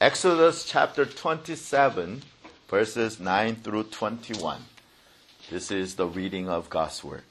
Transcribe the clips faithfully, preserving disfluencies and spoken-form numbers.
Exodus chapter twenty-seven, verses nine through twenty-one. This is the reading of God's word.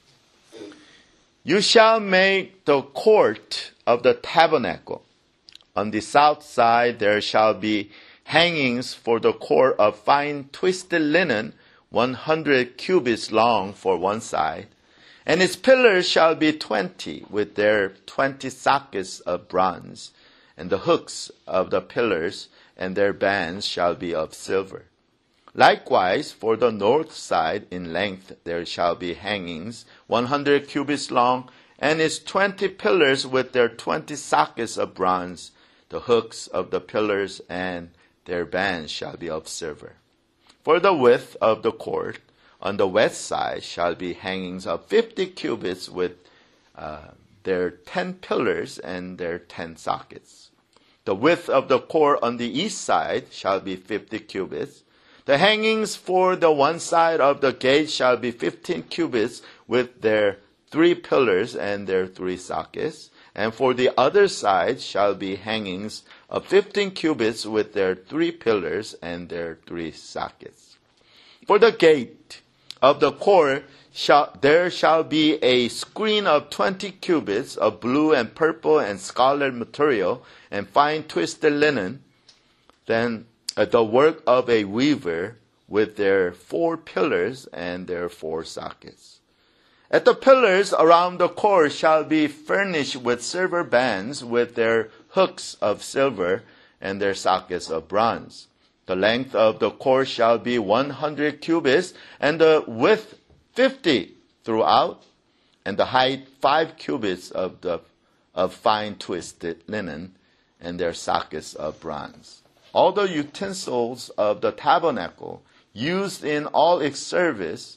You shall make the court of the tabernacle. On the south side there shall be hangings for the court of fine twisted linen, one hundred cubits long for one side. And its pillars shall be twenty, with their twenty sockets of bronze. And the hooks of the pillars and their bands shall be of silver. Likewise, for the north side in length there shall be hangings, one hundred cubits long, and its twenty pillars with their twenty sockets of bronze. The hooks of the pillars and their bands shall be of silver. For the width of the court on the west side shall be hangings of fifty cubits with uh, their ten pillars and their ten sockets. The width of the court on the east side shall be fifty cubits. The hangings for the one side of the gate shall be fifteen cubits with their three pillars and their three sockets. And for the other side shall be hangings of fifteen cubits with their three pillars and their three sockets. For the gate of the court shall, there shall be a screen of twenty cubits of blue and purple and scarlet material and fine twisted linen, then uh, the work of a weaver with their four pillars and their four sockets. At the pillars around the court shall be furnished with silver bands with their hooks of silver and their sockets of bronze. The length of the court shall be one hundred cubits, and the width fifty throughout, and the height five cubits of the of fine twisted linen, and their sockets of bronze. All the utensils of the tabernacle used in all its service,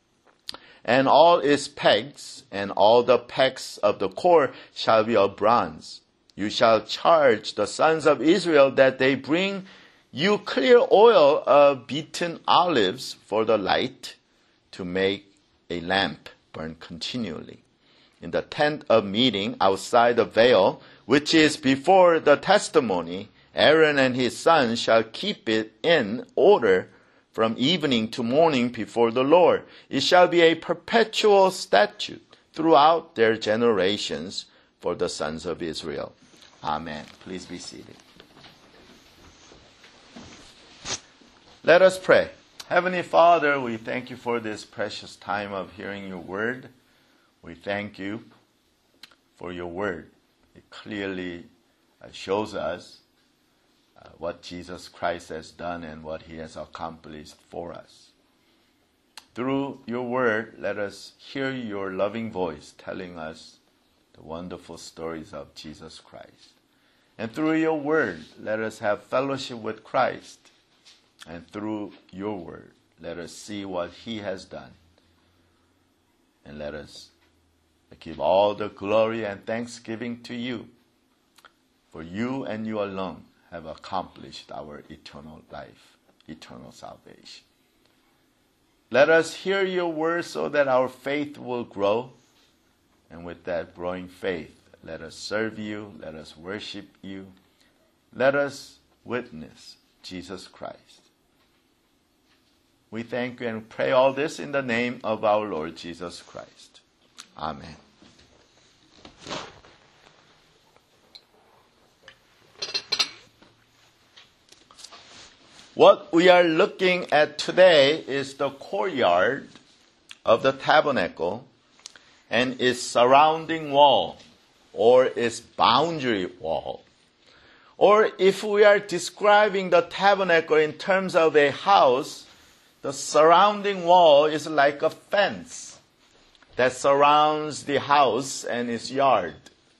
and all its pegs, and all the pegs of the court shall be of bronze. You shall charge the sons of Israel that they bring you clear oil of beaten olives for the light, to make a lamp burn continually. In the tent of meeting outside the veil, which is before the testimony, Aaron and his sons shall keep it in order from evening to morning before the Lord. It shall be a perpetual statute throughout their generations for the sons of Israel. Amen. Please be seated. Let us pray. Heavenly Father, we thank you for this precious time of hearing your word. We thank you for your word. It clearly uh, shows us uh, what Jesus Christ has done and what he has accomplished for us. Through your word, let us hear your loving voice telling us the wonderful stories of Jesus Christ. And through your word, let us have fellowship with Christ. And through your word, let us see what he has done. And let us give all the glory and thanksgiving to you. For you and you alone have accomplished our eternal life, eternal salvation. Let us hear your word so that our faith will grow. And with that growing faith, let us serve you, let us worship you, let us witness Jesus Christ. We thank you and pray all this in the name of our Lord Jesus Christ. Amen. What we are looking at today is the courtyard of the tabernacle and its surrounding wall, or its boundary wall. Or if we are describing the tabernacle in terms of a house, the surrounding wall is like a fence that surrounds the house and its yard.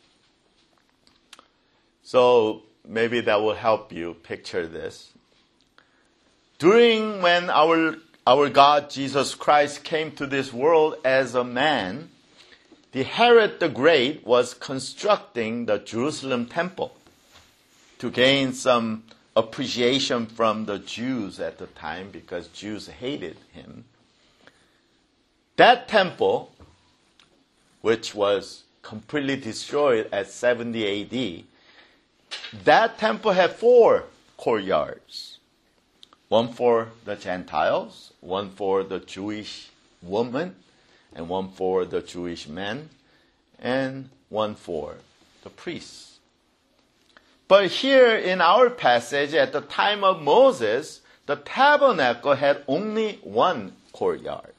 So maybe that will help you picture this. During when our, our God Jesus Christ came to this world as a man, the Herod the Great was constructing the Jerusalem temple to gain some appreciation from the Jews at the time, because Jews hated him. That temple, which was completely destroyed at seventy A D, that temple had four courtyards. One for the Gentiles, one for the Jewish women, and one for the Jewish men, and one for the priests. But here in our passage, at the time of Moses, the tabernacle had only one courtyard.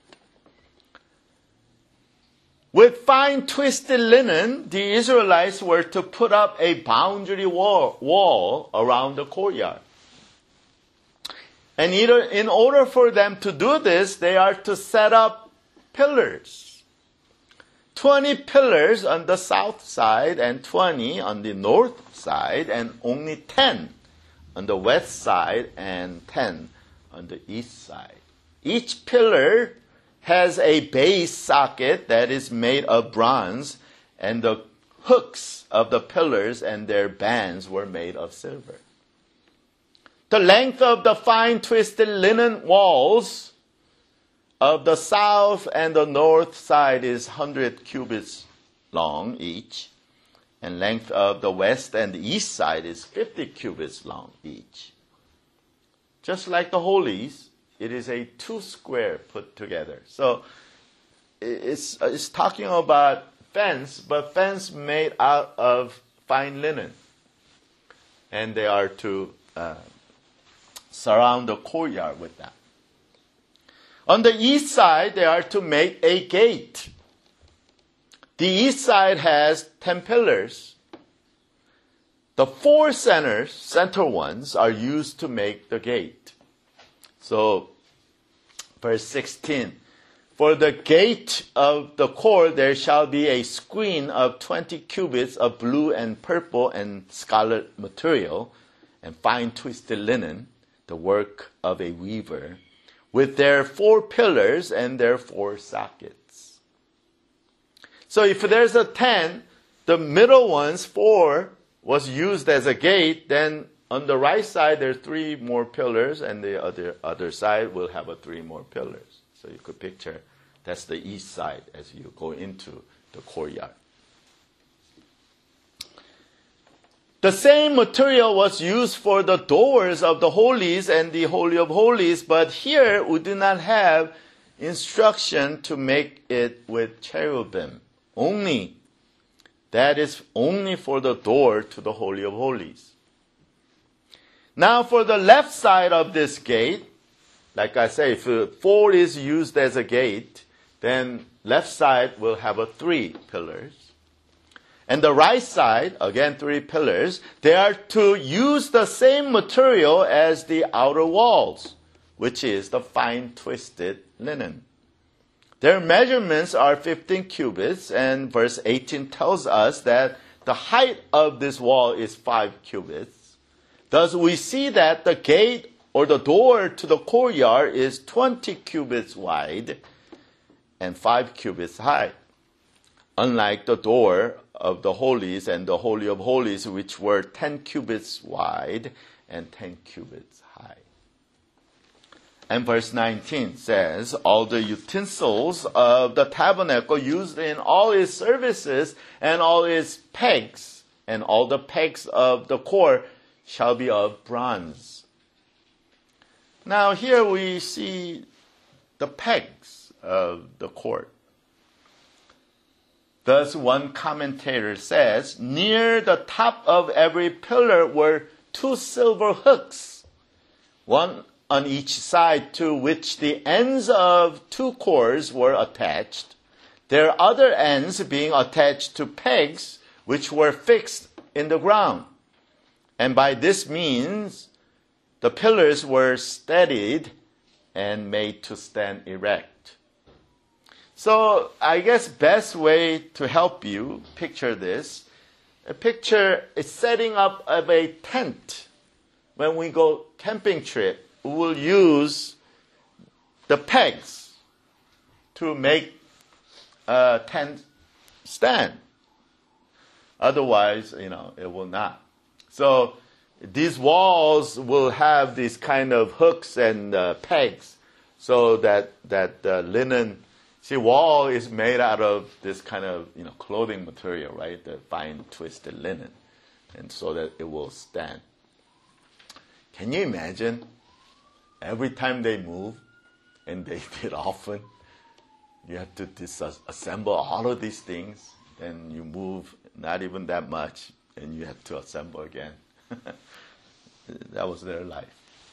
With fine twisted linen, the Israelites were to put up a boundary wall, wall around the courtyard. And either, in order for them to do this, they are to set up pillars. twenty pillars on the south side and twenty on the north side, and only ten on the west side and ten on the east side. Each pillar has a base socket that is made of bronze, and the hooks of the pillars and their bands were made of silver. The length of the fine twisted linen walls of the south and the north side is one hundred cubits long each, and length of the west and the east side is fifty cubits long each. Just like the holies, it is a two square put together. So it's, it's talking about fence, but fence made out of fine linen. And they are to uh, surround the courtyard with that. On the east side, they are to make a gate. The east side has ten pillars. The four centers, center ones, are used to make the gate. So, verse sixteen, for the gate of the court there shall be a screen of twenty cubits of blue and purple and scarlet material, and fine twisted linen, the work of a weaver, with their four pillars and their four sockets. So if there's a ten, the middle one's four was used as a gate, then on the right side there are three more pillars, and the other other side will have a three more pillars. So you could picture that's the east side as you go into the courtyard. The same material was used for the doors of the holies and the Holy of Holies, but here we do not have instruction to make it with cherubim. Only, that is only for the door to the Holy of Holies. Now for the left side of this gate, like I say, if four is used as a gate, then left side will have a three pillars. And the right side, again three pillars, they are to use the same material as the outer walls, which is the fine twisted linen. Their measurements are fifteen cubits, and verse eighteen tells us that the height of this wall is five cubits. Thus we see that the gate or the door to the courtyard is twenty cubits wide and five cubits high. Unlike the door of the holies and the Holy of Holies, which were ten cubits wide and ten cubits high. And verse nineteen says, all the utensils of the tabernacle used in all its services and all its pegs and all the pegs of the core shall be of bronze. Now here we see the pegs of the court. Thus one commentator says, near the top of every pillar were two silver hooks, one on each side, to which the ends of two cords were attached, their other ends being attached to pegs which were fixed in the ground. And by this means, the pillars were steadied and made to stand erect. So I guess best way to help you picture this, a picture is setting up of a tent. When we go camping trip, we will use the pegs to make a tent stand. Otherwise, you know, it will not. So these walls will have these kind of hooks and uh, pegs, so that that the linen, see, wall is made out of this kind of, you know, clothing material, right? The fine twisted linen, and so that it will stand. Can you imagine? Every time they move, and they did often, you have to disassemble all of these things. Then you move not even that much, and you have to assemble again. That was their life.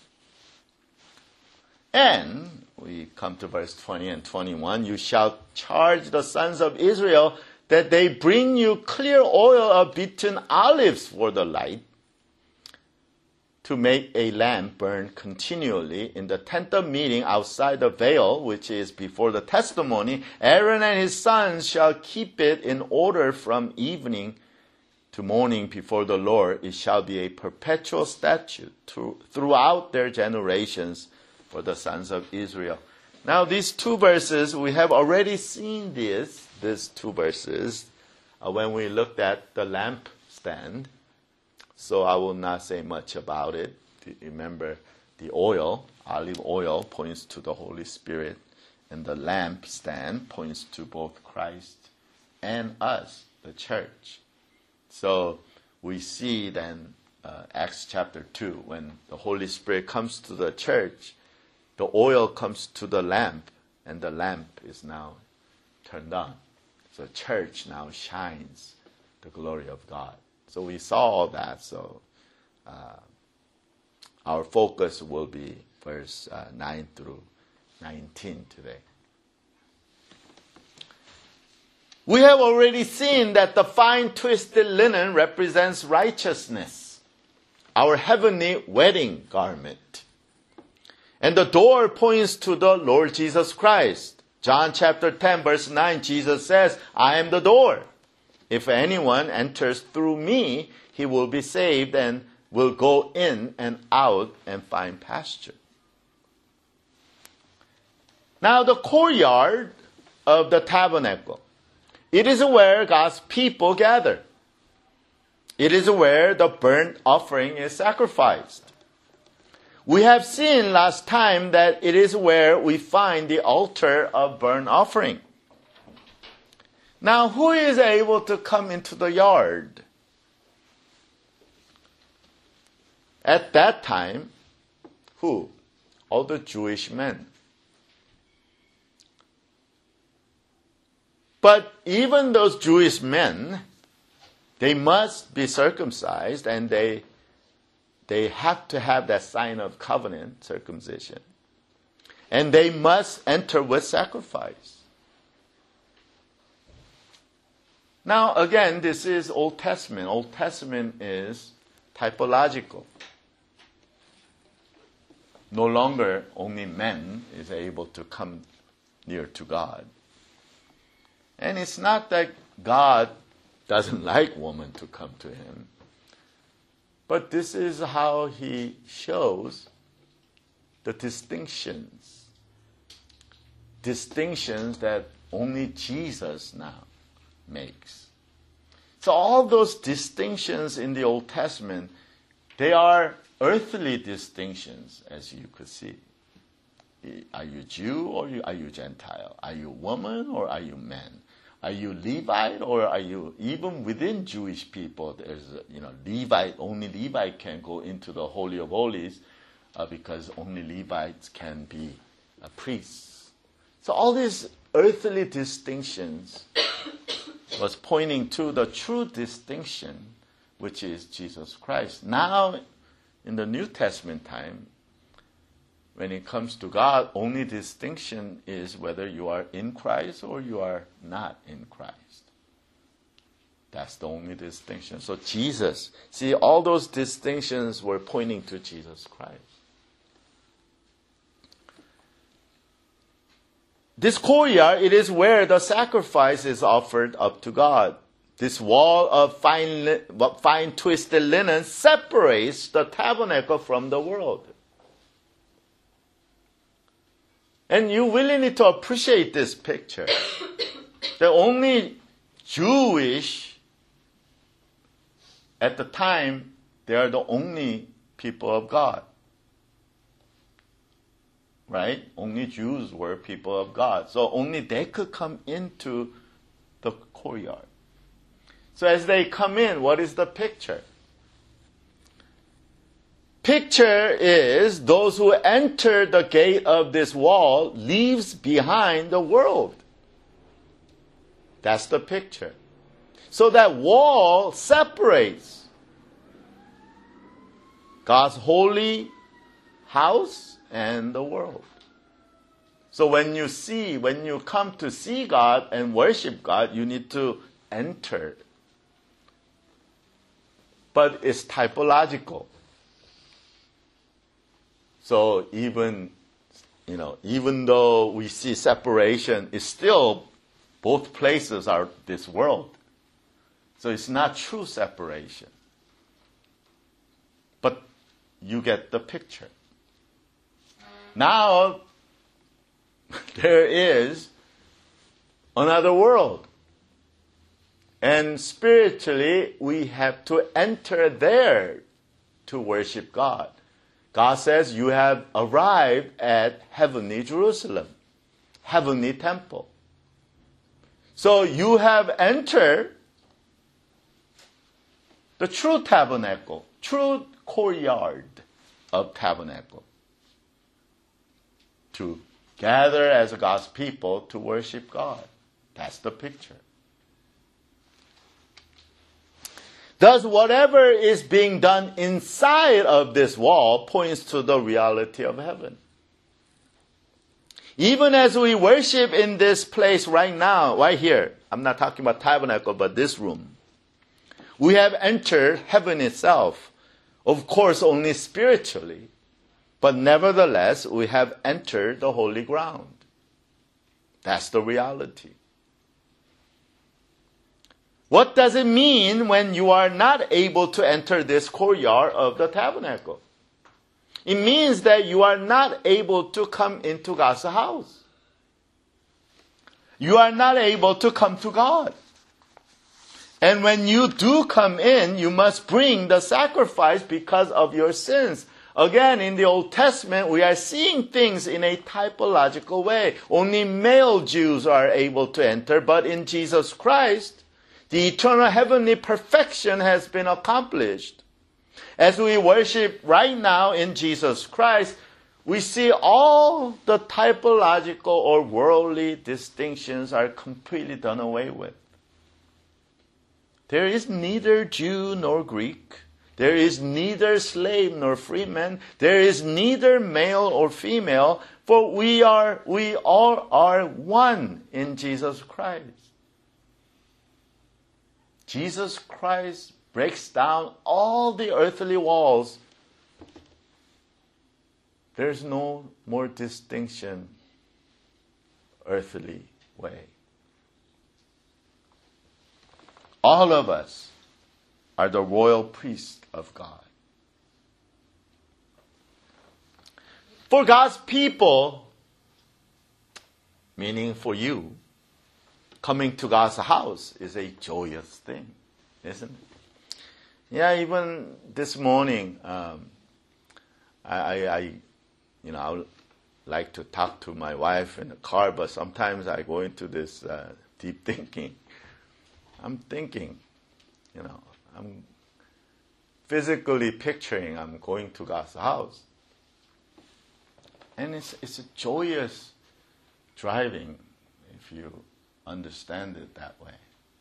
And we come to verse twenty and twenty-one. You shall charge the sons of Israel that they bring you clear oil of beaten olives for the light, to make a lamp burn continually in the tent of meeting outside the veil, which is before the testimony. Aaron and his sons shall keep it in order from evening to morning before the Lord. It shall be a perpetual statute to, throughout their generations for the sons of Israel. Now these two verses, we have already seen this, these two verses, uh, when we looked at the lampstand. So I will not say much about it. Remember, the oil, olive oil, points to the Holy Spirit, and the lampstand points to both Christ and us, the church. So we see then uh, Acts chapter two, when the Holy Spirit comes to the church, the oil comes to the lamp, and the lamp is now turned on. So the church now shines the glory of God. So we saw all that. So uh, our focus will be verse uh, nine through nineteen today. We have already seen that the fine twisted linen represents righteousness, our heavenly wedding garment. And the door points to the Lord Jesus Christ. John chapter ten verse nine, Jesus says, I am the door. If anyone enters through me, he will be saved and will go in and out and find pasture. Now the courtyard of the tabernacle, it is where God's people gather. It is where the burnt offering is sacrificed. We have seen last time that it is where we find the altar of burnt offering. Now, who is able to come into the yard? At that time, who? All the Jewish men. But even those Jewish men, they must be circumcised, and they, they have to have that sign of covenant, circumcision. And they must enter with sacrifice. Now, again, this is Old Testament. Old Testament is typological. No longer only men is able to come near to God. And it's not that God doesn't like woman to come to him. But this is how he shows the distinctions. Distinctions that only Jesus now makes. So all those distinctions in the Old Testament, they are earthly distinctions, as you could see. Are you Jew or are you Gentile? Are you woman or are you man? Are you Levite or are you, even within Jewish people, there's, you know, Levite, only Levite can go into the Holy of Holies uh, because only Levites can be uh, priests. So all these earthly distinctions was pointing to the true distinction, which is Jesus Christ. Now, in the New Testament time, when it comes to God, only distinction is whether you are in Christ or you are not in Christ. That's the only distinction. So Jesus, see, all those distinctions were pointing to Jesus Christ. This courtyard, it is where the sacrifice is offered up to God. This wall of fine, fine twisted linen separates the tabernacle from the world. And you really need to appreciate this picture. The only Jewish, at the time, they are the only people of God. Right? Only Jews were people of God. So only they could come into the courtyard. So as they come in, what is the picture? picture is those who enter the gate of this wall leaves behind the world. That's the picture. So that wall separates God's holy house and the world. So when you see, when you come to see God and worship God, you need to enter. But it's typological. So even, you know, even though we see separation, it's still both places are this world. So it's not true separation. But you get the picture. Now, there is another world. And spiritually, we have to enter there to worship God. God says you have arrived at heavenly Jerusalem, heavenly temple. So you have entered the true tabernacle, true courtyard of tabernacle, to gather as God's people to worship God. That's the picture. Thus, whatever is being done inside of this wall points to the reality of heaven. Even as we worship in this place right now, right here, I'm not talking about tabernacle, but this room, we have entered heaven itself. Of course, only spiritually, but nevertheless, we have entered the holy ground. That's the reality. What does it mean when you are not able to enter this courtyard of the tabernacle? It means that you are not able to come into God's house. You are not able to come to God. And when you do come in, you must bring the sacrifice because of your sins. Again, in the Old Testament, we are seeing things in a typological way. Only male Jews are able to enter, but in Jesus Christ, the eternal heavenly perfection has been accomplished. As we worship right now in Jesus Christ, we see all the typological or worldly distinctions are completely done away with. There is neither Jew nor Greek. There is neither slave nor free man. There is neither male or female, for we are, we all are one in Jesus Christ. Jesus Christ breaks down all the earthly walls. There's no more distinction earthly way. All of us are the royal priests of God. For God's people, meaning for you, coming to God's house is a joyous thing, isn't it? Yeah, even this morning, um, I, I, I, you know, I would like to talk to my wife in the car, but sometimes I go into this uh, deep thinking. I'm thinking, you know, I'm physically picturing I'm going to God's house. And it's, it's a joyous driving if you understand it that way.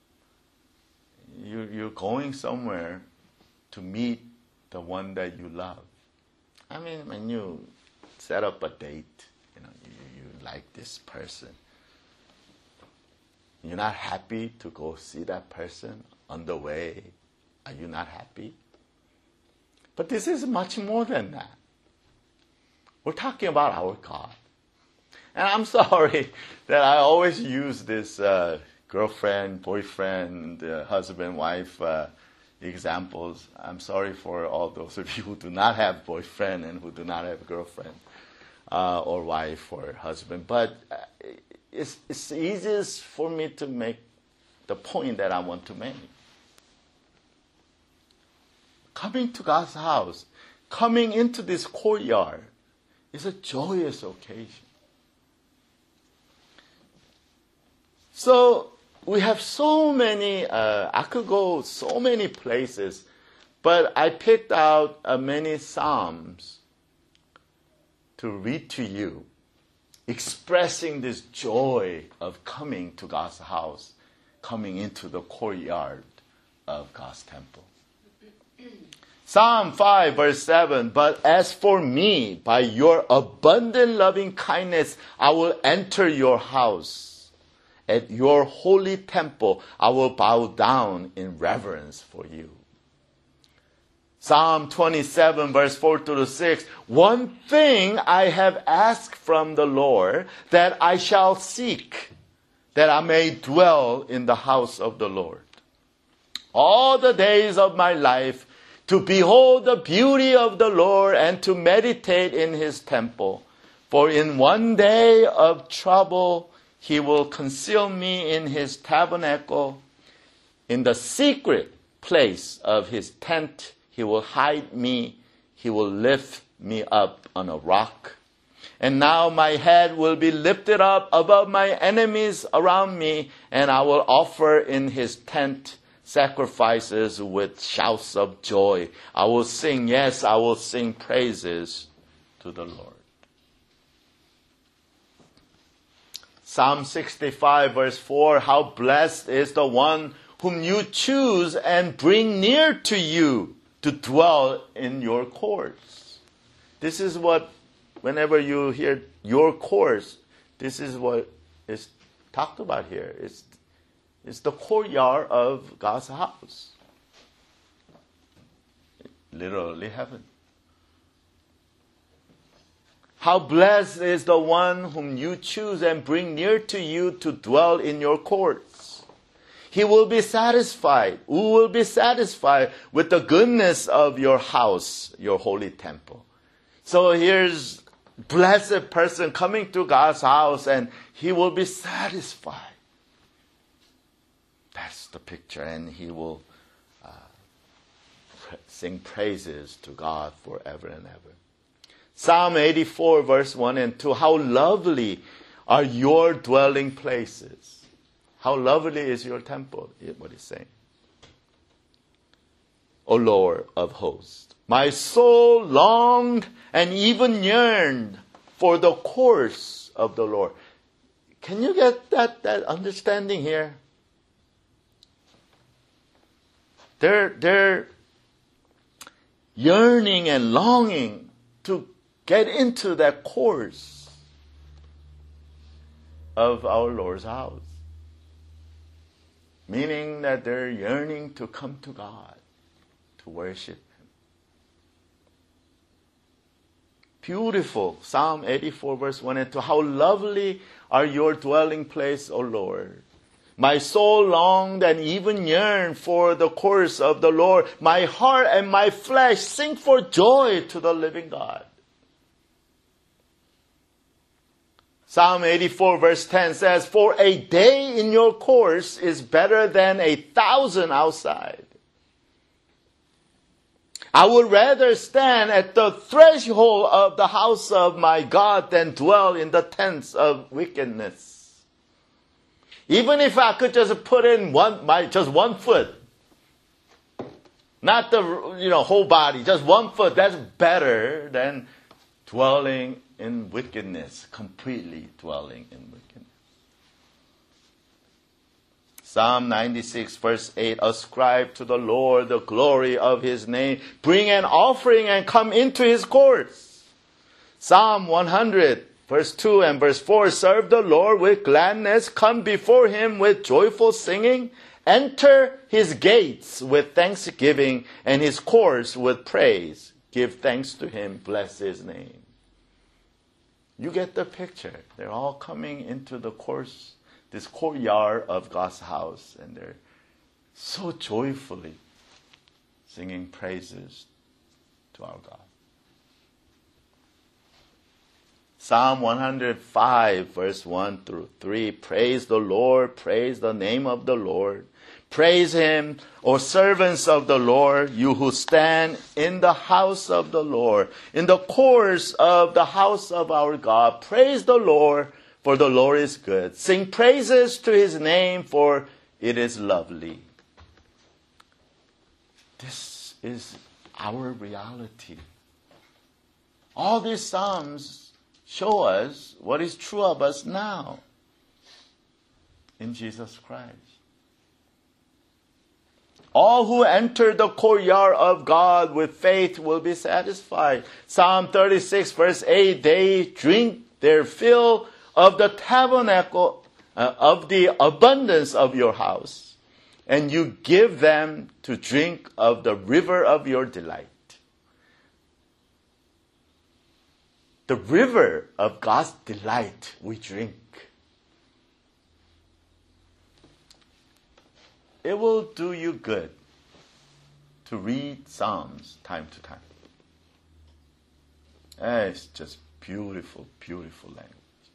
You, you're going somewhere to meet the one that you love. I mean, when you set up a date, you know, you, you like this person. You're not happy to go see that person on the way. Are you not happy? But this is much more than that. We're talking about our God. And I'm sorry that I always use this uh, girlfriend, boyfriend, uh, husband, wife uh, examples. I'm sorry for all those of you who do not have boyfriend and who do not have girlfriend uh, or wife or husband. But uh, it's, it's easiest for me to make the point that I want to make. Coming to God's house, coming into this courtyard is a joyous occasion. So we have so many, uh, I could go so many places, But I picked out uh, many Psalms to read to you, expressing this joy of coming to God's house, coming into the courtyard of God's temple. Psalm five, verse seven, but as for me, by your abundant loving kindness, I will enter your house. At your holy temple, I will bow down in reverence for you. Psalm twenty-seven, verse four to six, one thing I have asked from the Lord, that I shall seek, that I may dwell in the house of the Lord all the days of my life, to behold the beauty of the Lord and to meditate in his temple. For in one day of trouble, he will conceal me in his tabernacle. In the secret place of his tent, he will hide me. He will lift me up on a rock. And now my head will be lifted up above my enemies around me, and I will offer in his tent sacrifices with shouts of joy. I will sing, yes, I will sing praises to the Lord. Psalm sixty-five, verse four, how blessed is the one whom you choose and bring near to you to dwell in your courts. This is what, whenever you hear your courts, this is what is talked about here. It's It's the courtyard of God's house. Literally heaven. How blessed is the one whom you choose and bring near to you to dwell in your courts. He will be satisfied. Who will be satisfied with the goodness of your house, your holy temple. So here's blessed person coming to God's house, and he will be satisfied. That's the picture, and he will uh, sing praises to God forever and ever. Psalm eighty-four, verse one and two, how lovely are your dwelling places. How lovely is your temple, what he's saying. O Lord of hosts, my soul longed and even yearned for the course of the Lord. Can you get that, that understanding here? They're, they're yearning and longing to get into that course of our Lord's house. Meaning that they're yearning to come to God, to worship him. Beautiful. Psalm eighty-four, verse one and two. How lovely are your dwelling place, O Lord. My soul longed and even yearned for the course of the Lord. My heart and my flesh sing for joy to the living God. Psalm eighty-four, verse ten says, for a day in your course is better than a thousand outside. I would rather stand at the threshold of the house of my God than dwell in the tents of wickedness. Even if I could just put in one, my, just one foot, not the you know whole body, just one foot, that's better than dwelling in wickedness, completely dwelling in wickedness. Psalm ninety-six, verse eight, ascribe to the Lord the glory of his name. Bring an offering and come into his courts. Psalm one hundred, verse two and verse four, serve the Lord with gladness. Come before him with joyful singing. Enter his gates with thanksgiving and his courts with praise. Give thanks to him. Bless his name. You get the picture. They're all coming into the course, this courtyard of God's house, and they're so joyfully singing praises to our God. Psalm one hundred five, verse one through three. Praise the Lord, praise the name of the Lord. Praise him, O servants of the Lord, you who stand in the house of the Lord, in the courts of the house of our God. Praise the Lord, for the Lord is good. Sing praises to his name, for it is lovely. This is our reality. All these Psalms show us what is true of us now in Jesus Christ. All who enter the courtyard of God with faith will be satisfied. Psalm thirty-six verse eight, they drink their fill of the tabernacle, uh, of the abundance of your house, and you give them to drink of the river of your delight. The river of God's delight we drink. It will do you good to read Psalms time to time. And it's just beautiful, beautiful language.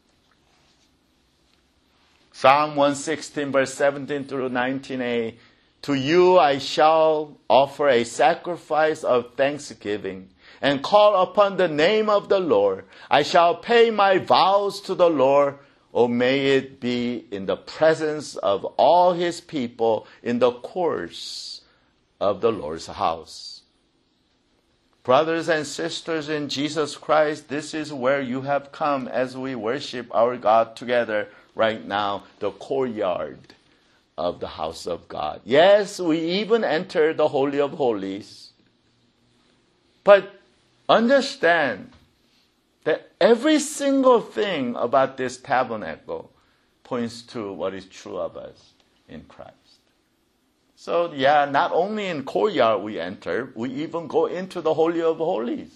Psalm one sixteen verse seventeen through nineteen a, to you I shall offer a sacrifice of thanksgiving and call upon the name of the Lord. I shall pay my vows to the Lord. Oh, may it be in the presence of all his people in the courts of the Lord's house. Brothers and sisters in Jesus Christ, this is where you have come as we worship our God together right now, the courtyard of the house of God. Yes, we even enter the Holy of Holies. But understand that every single thing about this tabernacle points to what is true of us in Christ. So yeah, not only in courtyard we enter, we even go into the Holy of Holies.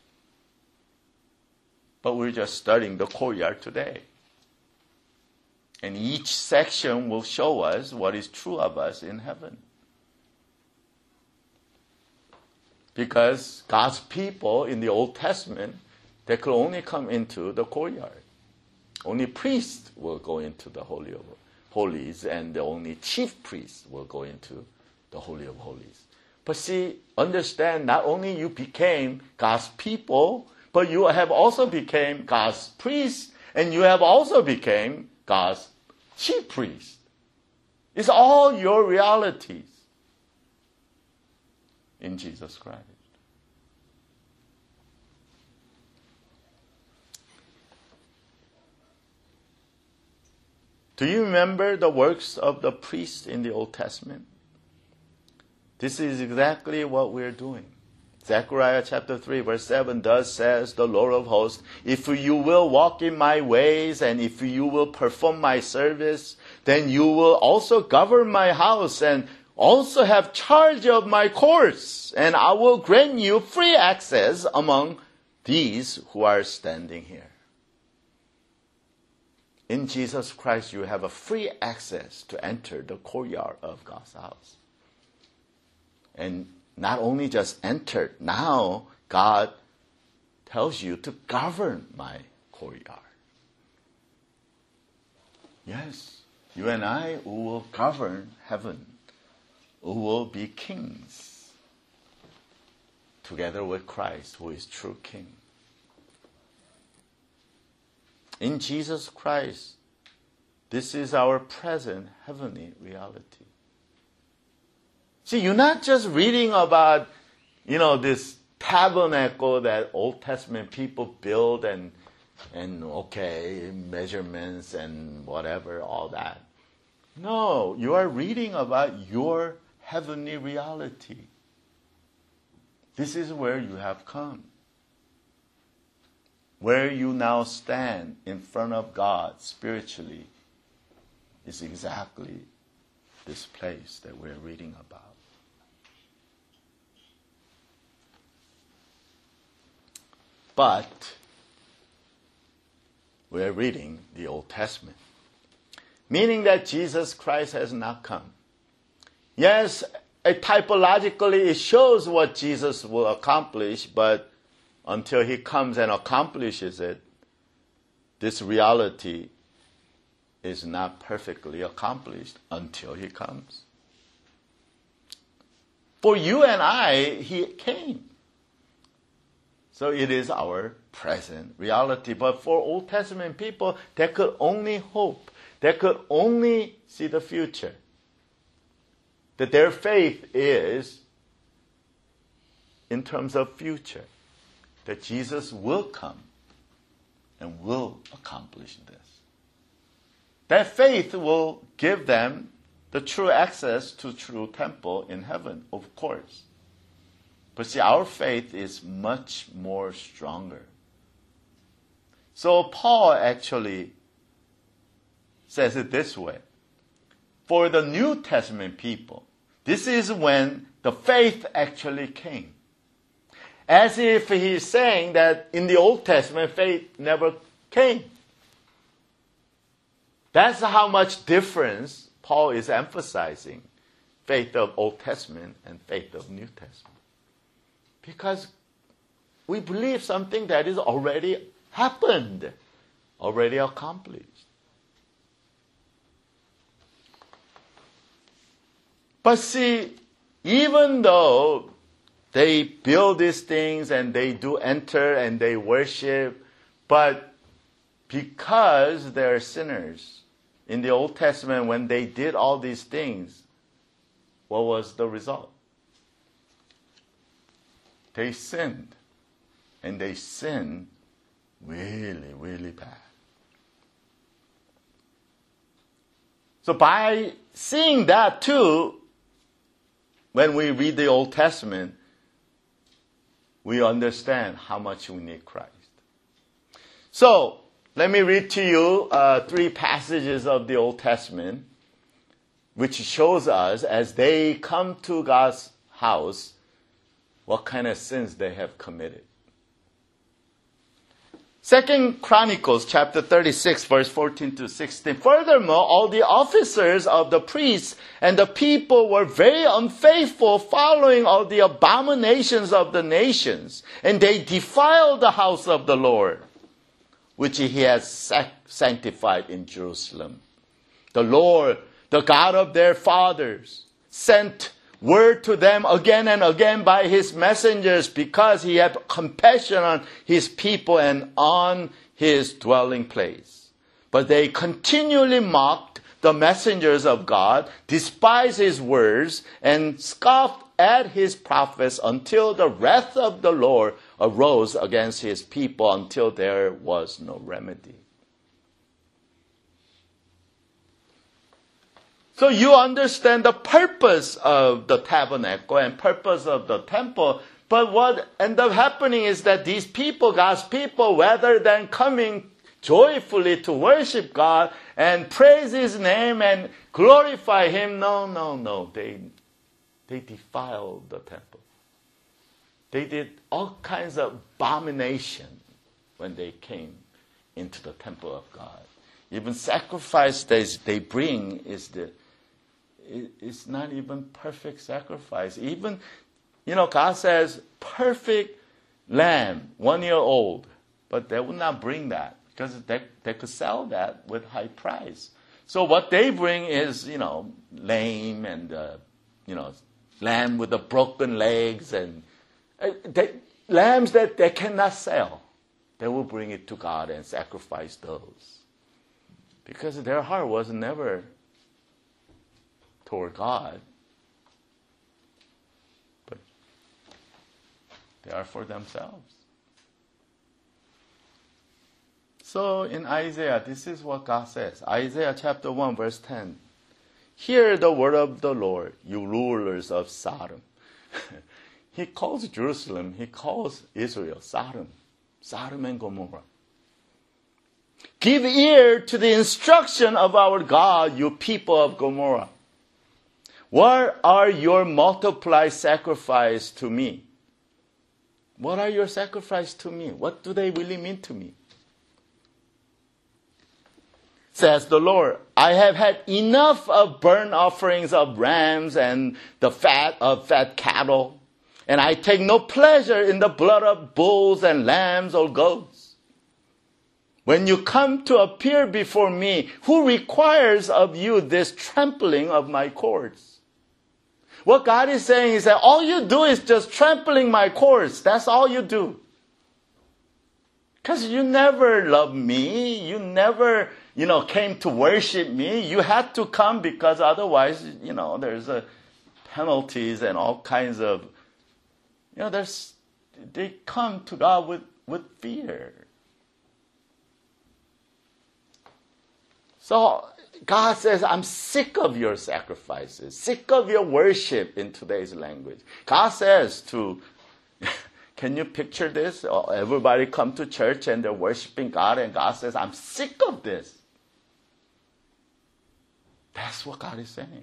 But we're just studying the courtyard today. And each section will show us what is true of us in heaven. Because God's people in the Old Testament, they could only come into the courtyard. Only priests will go into the Holy of Holies, and the only chief priest will go into the Holy of Holies. But see, understand, not only you became God's people, but you have also became God's priest, and you have also became God's chief priest. It's all your realities in Jesus Christ. Do you remember the works of the priests in the Old Testament? This is exactly what we're doing. Zechariah chapter three verse seven thus says the Lord of hosts, if you will walk in my ways and if you will perform my service, then you will also govern my house and also have charge of my courts, and I will grant you free access among these who are standing here. In Jesus Christ, you have a free access to enter the courtyard of God's house. And not only just enter, now God tells you to govern my courtyard. Yes, you and I who will govern heaven, who will be kings, together with Christ, who is true King. In Jesus Christ, this is our present heavenly reality. See, you're not just reading about, you know, this tabernacle that Old Testament people build and, and okay, measurements and whatever, all that. No, you are reading about your heavenly reality. This is where you have come. Where you now stand in front of God spiritually is exactly this place that we're reading about. But we're reading the Old Testament, meaning that Jesus Christ has not come. Yes, typologically it shows what Jesus will accomplish, but until he comes and accomplishes it, this reality is not perfectly accomplished until he comes. For you and I, he came. So it is our present reality. But for Old Testament people, they could only hope. They could only see the future. That their faith is in terms of future, that Jesus will come and will accomplish this. That faith will give them the true access to true temple in heaven, of course. But see, our faith is much more stronger. So Paul actually says it this way. For the New Testament people, this is when the faith actually came. As if he's saying that in the Old Testament, faith never came. That's how much difference Paul is emphasizing, faith of Old Testament and faith of New Testament. Because we believe something that is already happened, already accomplished. But see, even though they build these things and they do enter and they worship, but because they're sinners, in the Old Testament, when they did all these things, what was the result? They sinned. And they sinned really, really bad. So by seeing that too, when we read the Old Testament, we understand how much we need Christ. So, let me read to you uh, three passages of the Old Testament, which shows us, as they come to God's house, what kind of sins they have committed. Second Chronicles chapter thirty-six, verse fourteen to sixteen. Furthermore, all the officers of the priests and the people were very unfaithful, following all the abominations of the nations, and they defiled the house of the Lord, which he has sanctified in Jerusalem. The Lord, the God of their fathers, sent word to them again and again by his messengers, because he had compassion on his people and on his dwelling place. But they continually mocked the messengers of God, despised his words, and scoffed at his prophets, until the wrath of the Lord arose against his people, until there was no remedy. So you understand the purpose of the tabernacle and purpose of the temple. But what ended up happening is that these people, God's people, rather than coming joyfully to worship God and praise his name and glorify him, no, no, no. They, they defiled the temple. They did all kinds of abomination when they came into the temple of God. Even sacrifice that they bring is the it's not even perfect sacrifice. Even, you know, God says perfect lamb, one year old, but they would not bring that because they they could sell that with high price. So what they bring is, you know, lame and uh, you know, lamb with the broken legs and uh, they, lambs that they cannot sell. They will bring it to God and sacrifice those because their heart was never toward God, but they are for themselves. So in Isaiah, this is what God says. Isaiah chapter one, verse ten. Hear the word of the Lord, you rulers of Sodom. He calls Jerusalem, he calls Israel Sodom, Sodom and Gomorrah. Give ear to the instruction of our God, you people of Gomorrah. What are your multiplied sacrifice to me? What are your sacrifice to me? What do they really mean to me? Says the Lord, I have had enough of burnt offerings of rams and the fat of fat cattle, and I take no pleasure in the blood of bulls and lambs or goats. When you come to appear before me, who requires of you this trampling of my courts? What God is saying is that all you do is just trampling my courts. That's all you do. Because you never loved me. You never, you know, came to worship me. You had to come because otherwise, you know, there's a penalties and all kinds of, You know, there's, they come to God with, with fear. So God says, I'm sick of your sacrifices, sick of your worship in today's language. God says to, can you picture this? Everybody come to church and they're worshiping God, and God says, I'm sick of this. That's what God is saying.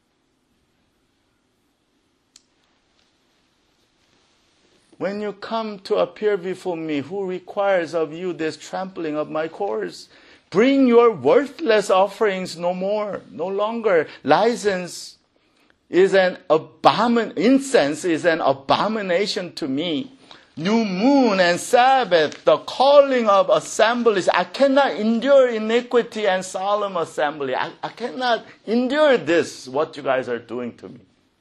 When you come to appear before me, who requires of you this trampling of my course? Bring your worthless offerings no more, no longer. License is an abomin, incense is an abomination to me. New moon and Sabbath, the calling of assemblies. I cannot endure iniquity and solemn assembly. I, I cannot endure this, what you guys are doing to me.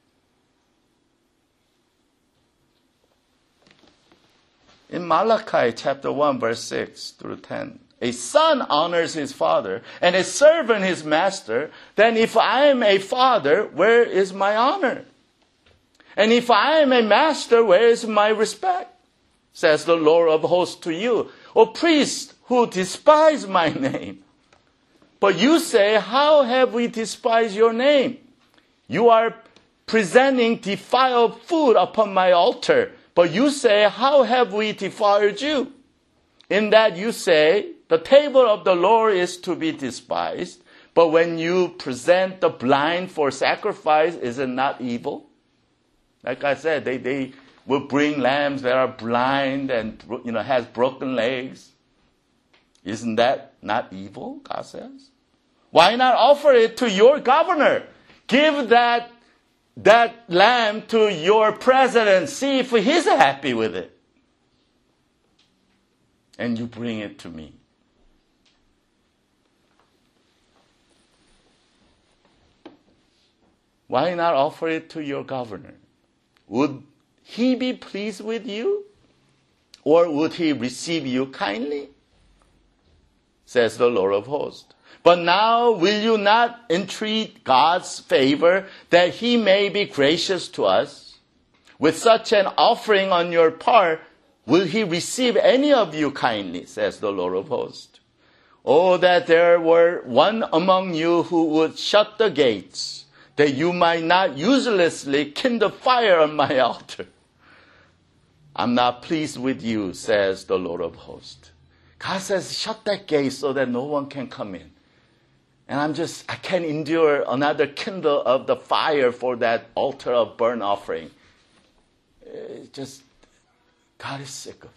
In Malachi chapter one, verse six through ten, a son honors his father, and a servant his master. Then if I am a father, where is my honor? And if I am a master, where is my respect? Says the Lord of hosts to you, O priests who despise my name. But you say, how have we despised your name? You are presenting defiled food upon my altar. But you say, how have we defiled you? In that you say, the table of the Lord is to be despised. But when you present the blind for sacrifice, is it not evil? Like I said, they, they will bring lambs that are blind and, you know, has broken legs. Isn't that not evil, God says? Why not offer it to your governor? Give that that lamb to your president, see if he's happy with it. And you bring it to me. Why not offer it to your governor? Would he be pleased with you? Or would he receive you kindly? Says the Lord of hosts. But now will you not entreat God's favor that he may be gracious to us? With such an offering on your part, will he receive any of you kindly, says the Lord of hosts. Oh, that there were one among you who would shut the gates, that you might not uselessly kindle fire on my altar. I'm not pleased with you, says the Lord of hosts. God says, shut that gate so that no one can come in. And I'm just, I can't endure another kindle of the fire for that altar of burnt offering. It's just, God is sick of it.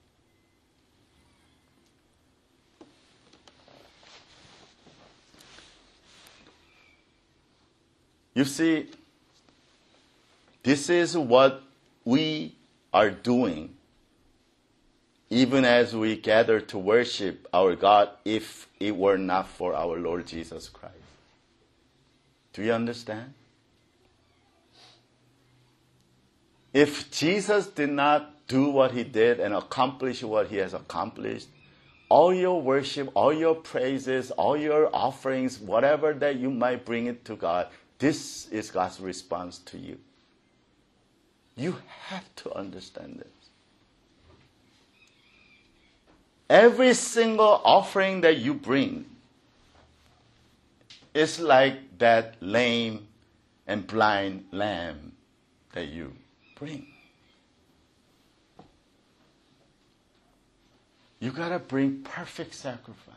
You see, this is what we are doing even as we gather to worship our God, if it were not for our Lord Jesus Christ. Do you understand? If Jesus did not do what he did and accomplish what he has accomplished, all your worship, all your praises, all your offerings, whatever that you might bring it to God, this is God's response to you. You have to understand this. Every single offering that you bring is like that lame and blind lamb that you bring. You gotta bring perfect sacrifice.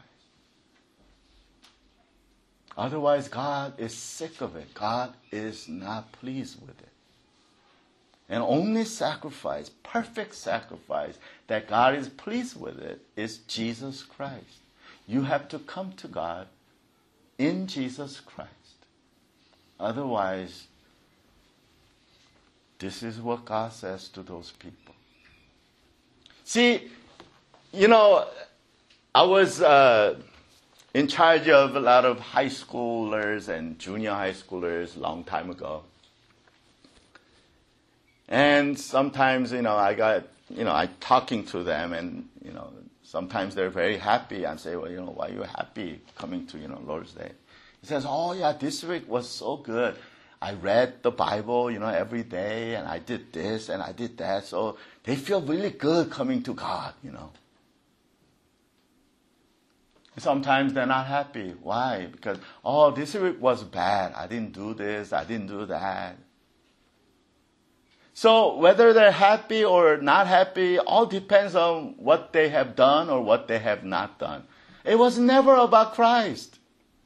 Otherwise, God is sick of it. God is not pleased with it. And only sacrifice, perfect sacrifice, that God is pleased with it is Jesus Christ. You have to come to God in Jesus Christ. Otherwise, this is what God says to those people. See, you know, I was uh, in charge of a lot of high schoolers and junior high schoolers a long time ago. And sometimes, you know, I got, you know, I talking to them, and, you know, sometimes they're very happy. I say, well, you know, why are you happy coming to, you know, Lord's Day? He says, oh, yeah, this week was so good. I read the Bible, you know, every day, and I did this and I did that. So they feel really good coming to God, you know. Sometimes they're not happy. Why? Because, oh, this week was bad. I didn't do this. I didn't do that. So whether they're happy or not happy, all depends on what they have done or what they have not done. It was never about Christ.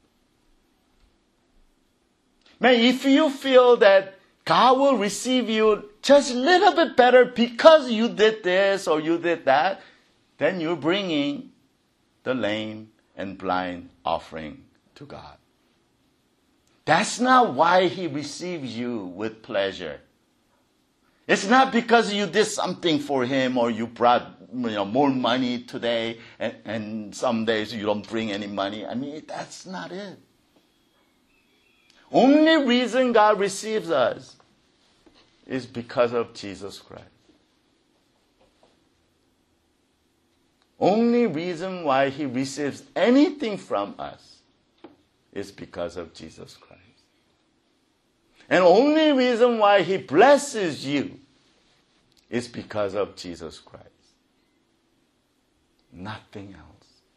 Man, if you feel that God will receive you just a little bit better because you did this or you did that, then you're bringing the lame and blind offering to God. That's not why He receives you with pleasure. It's not because you did something for Him or you brought you know, more money today and, and some days you don't bring any money. I mean, that's not it. Only reason God receives us is because of Jesus Christ. Only reason why He receives anything from us is because of Jesus Christ. And only reason why He blesses you is because of Jesus Christ. Nothing else.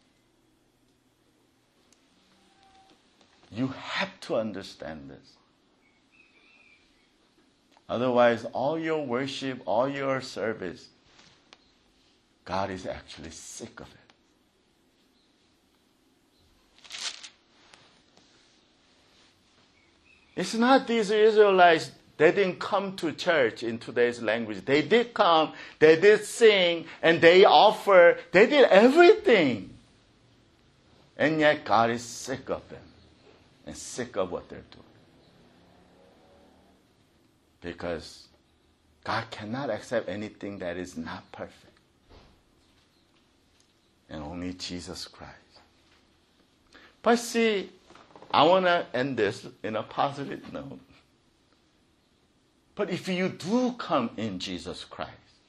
You have to understand this. Otherwise, all your worship, all your service, God is actually sick of it. It's not these Israelites, they didn't come to church in today's language. They did come, they did sing, and they offer, they did everything. And yet God is sick of them and sick of what they're doing. Because God cannot accept anything that is not perfect. And only Jesus Christ. But see, I want to end this in a positive note. But if you do come in Jesus Christ,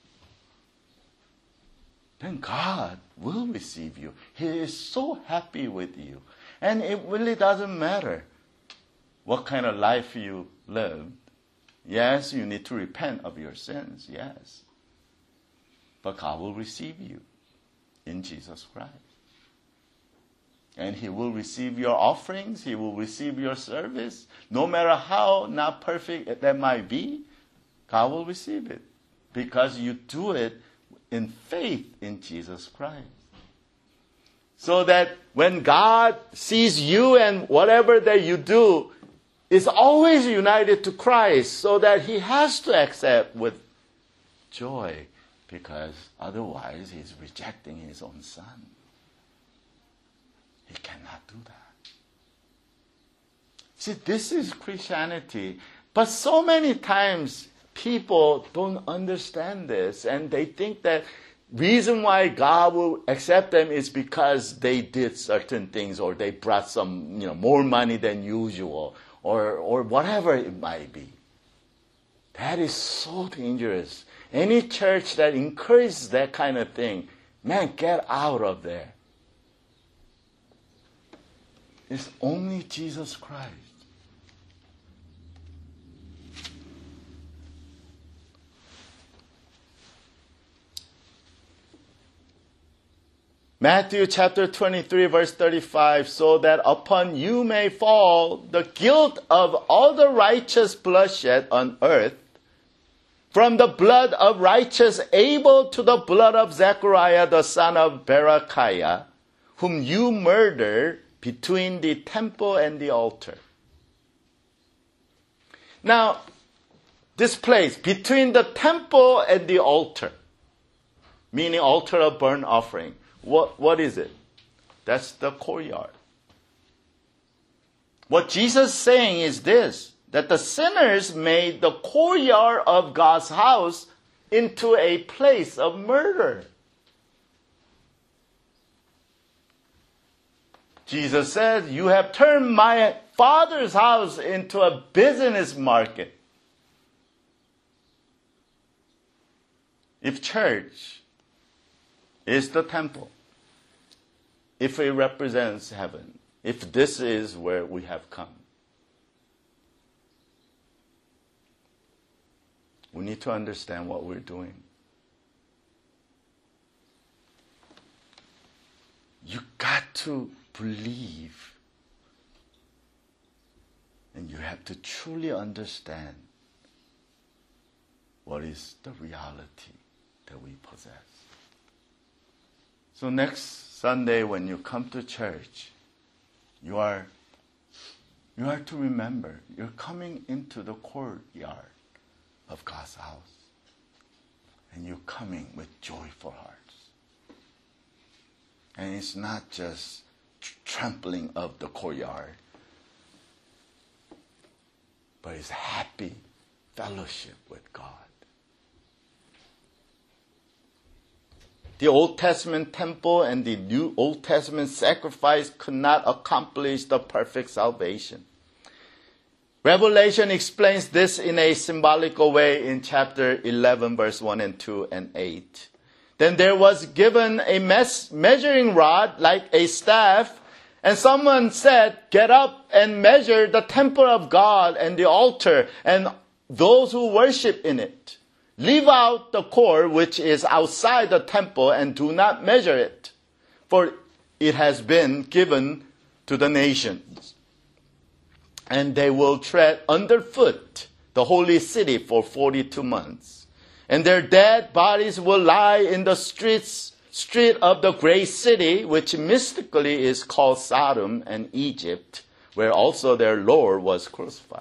then God will receive you. He is so happy with you. And it really doesn't matter what kind of life you lived. Yes, you need to repent of your sins, yes. But God will receive you in Jesus Christ. And He will receive your offerings. He will receive your service. No matter how not perfect that might be, God will receive it. Because you do it in faith in Jesus Christ. So that when God sees you and whatever that you do is always united to Christ, so that He has to accept with joy, because otherwise He's rejecting His own Son. He cannot do that. See, this is Christianity. But so many times people don't understand this, and they think that reason why God will accept them is because they did certain things, or they brought some, you know, more money than usual, or or whatever it might be. That is so dangerous. Any church that encourages that kind of thing, man, get out of there. It's only Jesus Christ. Matthew chapter twenty-three, verse thirty-five, so that upon you may fall the guilt of all the righteous bloodshed on earth, from the blood of righteous Abel to the blood of Zechariah the son of Berechiah, whom you murdered between the temple and the altar. Now, this place, between the temple and the altar, meaning altar of burnt offering, what, what is it? That's the courtyard. What Jesus is saying is this, that the sinners made the courtyard of God's house into a place of murder. Jesus says, you have turned my Father's house into a business market. If church is the temple, if it represents heaven, if this is where we have come, we need to understand what we're doing. You got to believe, and you have to truly understand what is the reality that we possess. So next Sunday when you come to church, you are you are to remember you're coming into the courtyard of God's house, and you're coming with joyful hearts. And it's not just tr- trampling of the courtyard, but it's happy fellowship with God. The Old Testament temple and the New Old Testament sacrifice could not accomplish the perfect salvation. Revelation explains this in a symbolical way in chapter eleven, verse one and two and eight. Then there was given a mes- measuring rod like a staff, and someone said, "Get up and measure the temple of God and the altar and those who worship in it. Leave out the court which is outside the temple and do not measure it, for it has been given to the nations. And they will tread underfoot the holy city for forty-two months. And their dead bodies will lie in the streets, street of the great city, which mystically is called Sodom and Egypt, where also their Lord was crucified."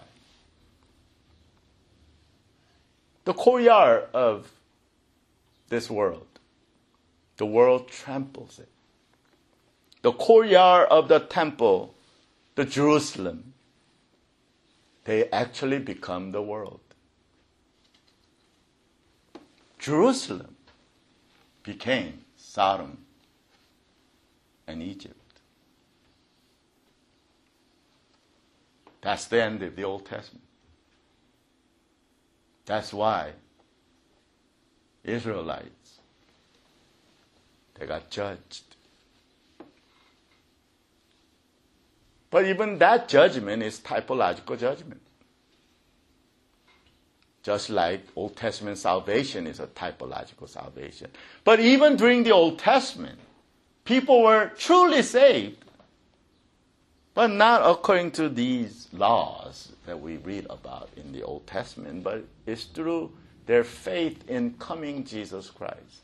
The courtyard of this world, the world tramples it. The courtyard of the temple, the Jerusalem, they actually become the world. Jerusalem became Sodom and Egypt. That's the end of the Old Testament. That's why Israelites, they got judged. But even that judgment is typological judgment. Just like Old Testament salvation is a typological salvation. But even during the Old Testament, people were truly saved, but not according to these laws that we read about in the Old Testament, but it's through their faith in coming Jesus Christ.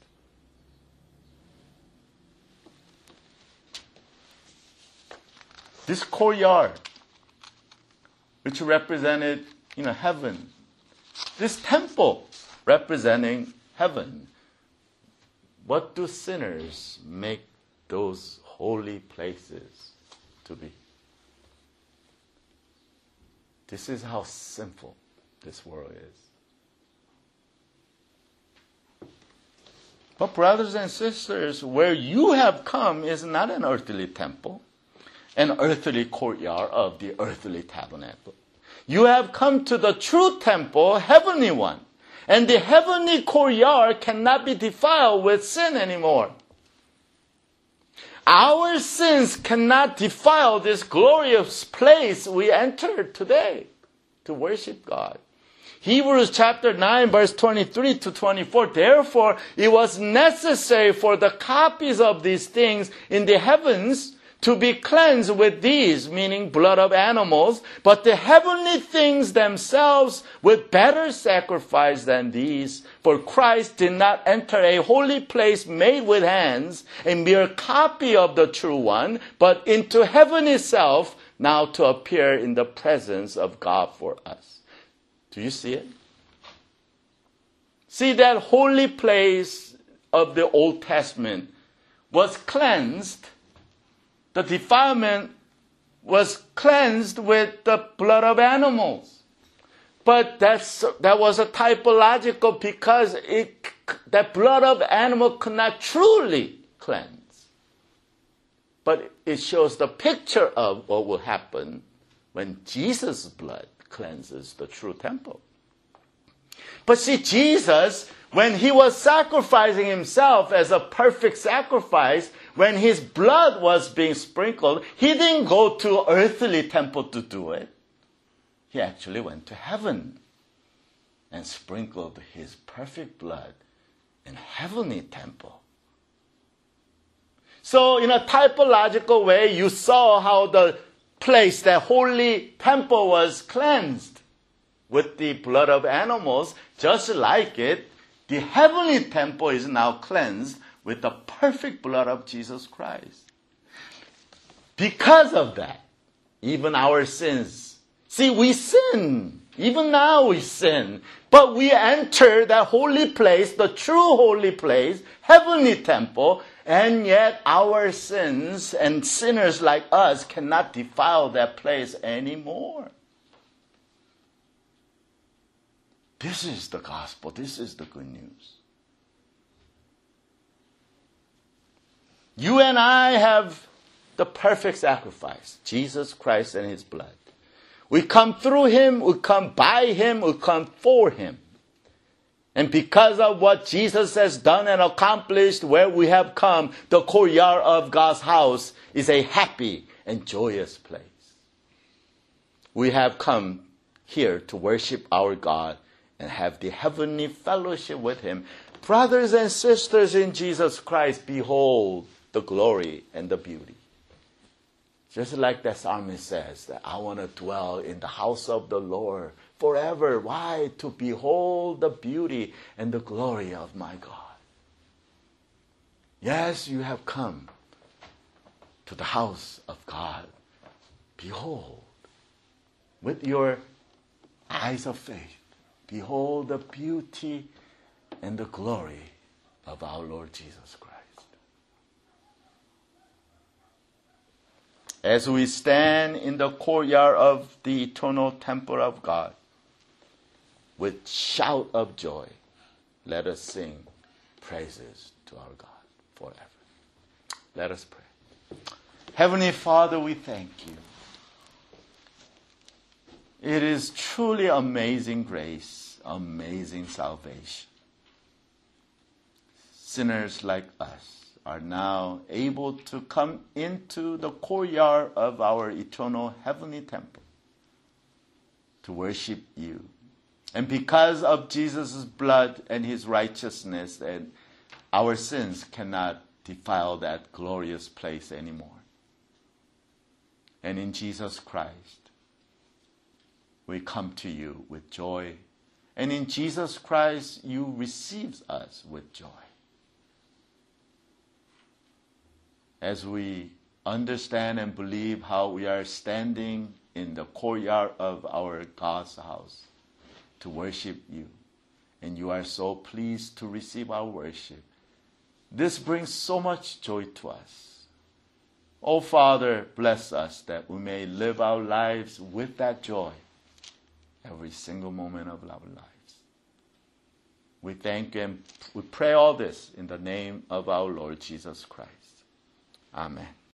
This courtyard, which represented, you know, heaven, this temple representing heaven, what do sinners make those holy places to be? This is how sinful this world is. But brothers and sisters, where you have come is not an earthly temple, an earthly courtyard of the earthly tabernacle. You have come to the true temple, heavenly one. And the heavenly courtyard cannot be defiled with sin anymore. Our sins cannot defile this glorious place we enter today to worship God. Hebrews chapter nine, verse twenty-three to twenty-four. Therefore, it was necessary for the copies of these things in the heavens to be cleansed with these, meaning blood of animals, but the heavenly things themselves with better sacrifice than these. For Christ did not enter a holy place made with hands, a mere copy of the true one, but into heaven itself, now to appear in the presence of God for us. Do you see it? See, that holy place of the Old Testament was cleansed. The defilement was cleansed with the blood of animals. But that's, that was a typological because it, that blood of animal could not truly cleanse. But it shows the picture of what will happen when Jesus' blood cleanses the true temple. But see, Jesus, when he was sacrificing himself as a perfect sacrifice, when his blood was being sprinkled, he didn't go to earthly temple to do it. He actually went to heaven. and sprinkled his perfect blood in heavenly temple. So in a typological way, you saw how the place, that holy temple, was cleansed with the blood of animals. Just like it, the heavenly temple is now cleansed with the perfect blood of Jesus Christ. Because of that, even our sins. See, we sin. Even now we sin. But we enter that holy place, the true holy place, heavenly temple, and yet our sins and sinners like us cannot defile that place anymore. This is the gospel. This is the good news. You and I have the perfect sacrifice, Jesus Christ and his blood. We come through him, we come by him, we come for him. And because of what Jesus has done and accomplished, where we have come, the courtyard of God's house is a happy and joyous place. We have come here to worship our God and have the heavenly fellowship with him. Brothers and sisters in Jesus Christ, behold the glory and the beauty. Just like that psalmist says, that I want to dwell in the house of the Lord forever. Why? To behold the beauty and the glory of my God. Yes, you have come to the house of God. Behold, with your eyes of faith, behold the beauty and the glory of our Lord Jesus Christ. As we stand in the courtyard of the eternal temple of God, with shout of joy, let us sing praises to our God forever. Let us pray. Heavenly Father, we thank you. It is truly amazing grace, amazing salvation. Sinners like us are now able to come into the courtyard of our eternal heavenly temple to worship you. And because of Jesus' blood and his righteousness, and our sins cannot defile that glorious place anymore. And in Jesus Christ, we come to you with joy. And in Jesus Christ, you receive us with joy. As we understand and believe how we are standing in the courtyard of our God's house to worship you, and you are so pleased to receive our worship, this brings so much joy to us. Oh, Father, bless us that we may live our lives with that joy every single moment of our lives. We thank and we pray all this in the name of our Lord Jesus Christ. Amen.